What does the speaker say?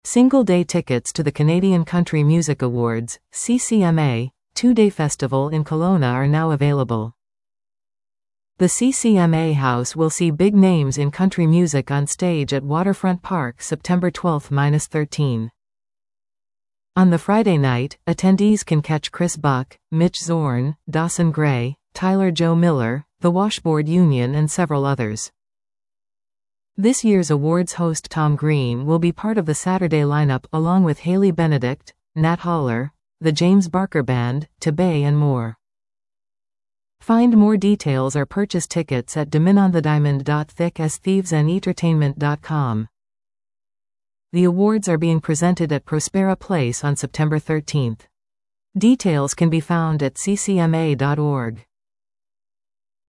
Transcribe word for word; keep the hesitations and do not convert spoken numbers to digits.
Single-day tickets to the Canadian Country Music Awards, C C M A, two-day festival in Kelowna are now available. The C C M A House will see big names in country music on stage at Waterfront Park September twelfth to thirteenth. On the Friday night, attendees can catch Chris Buck, Mitch Zorn, Dawson Gray, Tyler Joe Miller, the Washboard Union and several others. This year's awards host Tom Green will be part of the Saturday lineup along with Haley Benedict, Nat Holler, the James Barker Band, Tabay and more. Find more details or purchase tickets at dominonthediamond dot thick as thieves and entertainment dot com. The awards are being presented at Prospera Place on September thirteenth. Details can be found at c c m a dot org.